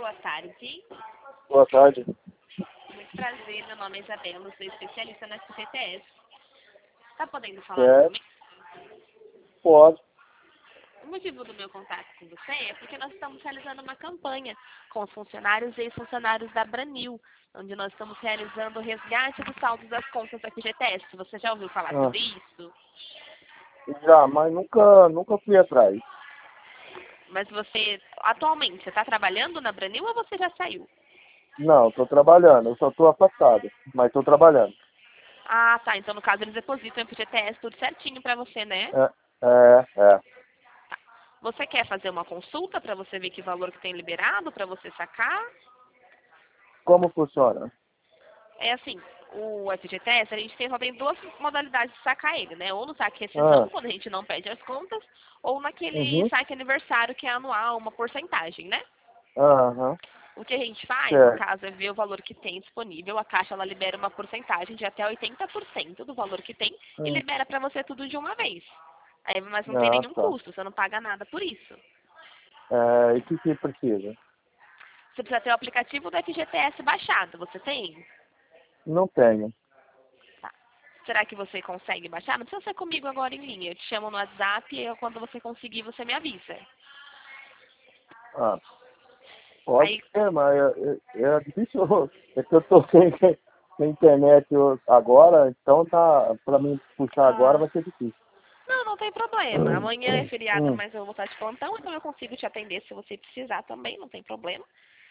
boa tarde. Boa tarde. Muito prazer, meu nome é Isabela, sou especialista na FGTS. Tá podendo falar no É, momento? pode. O motivo do meu contato com você é porque nós estamos realizando uma campanha com os funcionários e ex-funcionários da Branil, onde nós estamos realizando o resgate dos saldos das contas da FGTS. Você já ouviu falar Ah, sobre isso? já, mas nunca fui atrás. Mas você, atualmente, você está trabalhando na Branil ou você já saiu? Não, estou trabalhando. Eu só estou afastado, mas estou trabalhando. Ah, tá. Então, no caso, eles depositam o FGTS tudo certinho para você, né? É. Você quer fazer uma consulta para você ver que valor que tem liberado para você sacar? Como funciona? É assim, o FGTS, a gente só tem duas modalidades de sacar ele, né? Ou no saque rescisão, Ah, quando a gente não pede as contas, ou naquele uhum, saque aniversário, que é anual, uma porcentagem, né? aham, O que a gente faz, no certo. caso, é ver o valor que tem disponível. A Caixa, ela libera uma porcentagem de até 80% do valor que tem e Hum, libera para você tudo de uma vez. Aí, mas não tem ah, nenhum tá. custo, você não paga nada por isso. É, e o que precisa? Você precisa ter o aplicativo do FGTS baixado, você tem? Não tenho. Tá. Será que você consegue baixar? Não precisa ser comigo agora em linha. Eu te chamo no WhatsApp e quando você conseguir, você me avisa. Ah, pode Aí, ser, mas é difícil. É que eu estou sem internet agora, então tá, para mim puxar agora ah, vai ser difícil. não, não tem problema. Amanhã é feriado, Hum, mas eu vou estar de plantão, então eu consigo te atender se você precisar também, não tem problema.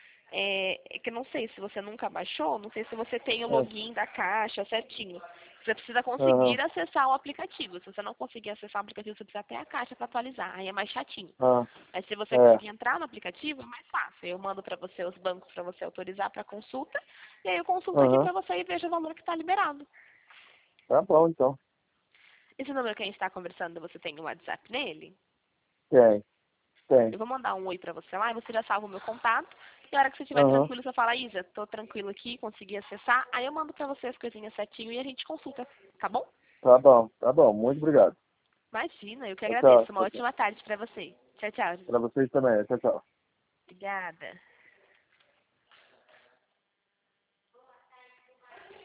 É que eu não sei se você nunca baixou, não sei se você tem o é, login da Caixa certinho. Você precisa aham, conseguir acessar o aplicativo. Se você não conseguir acessar o aplicativo, você precisa ter a Caixa para atualizar. Aí é mais chatinho. ah, Mas se você é, conseguir entrar no aplicativo, é mais fácil. Eu mando para você os bancos para você autorizar para consulta. E aí eu consulto aqui aham. para você e vejo o valor que está liberado. Tá bom, então. Esse número que a gente está conversando, você tem um WhatsApp nele? Tem, tem. Eu vou mandar um oi pra você lá e você já salva o meu contato. E a hora que você estiver Aham. tranquilo, você fala, Isa, tô tranquilo aqui, consegui acessar. Aí eu mando pra você as coisinhas certinho e a gente consulta, tá bom? Tá bom. Muito obrigado. Imagina, eu que Tchau, tchau. agradeço. Uma ótima tarde pra você. Tchau, tchau. Para vocês também. Tchau, tchau. Obrigada.